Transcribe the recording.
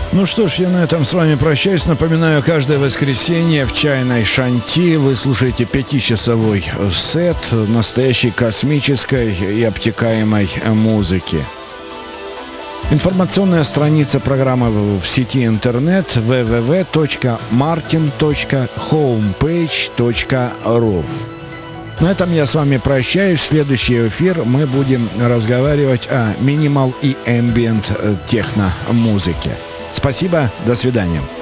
Ну что ж, я на этом с вами прощаюсь. Напоминаю, каждое воскресенье в чайной Шанти вы слушаете 5-часовой сет настоящей космической и обтекаемой музыки. Информационная страница программы в сети интернет www.martin.homepage.ru. На этом я с вами прощаюсь. В следующий эфир мы будем разговаривать о минимал и ambient техно-музыке. Спасибо, до свидания.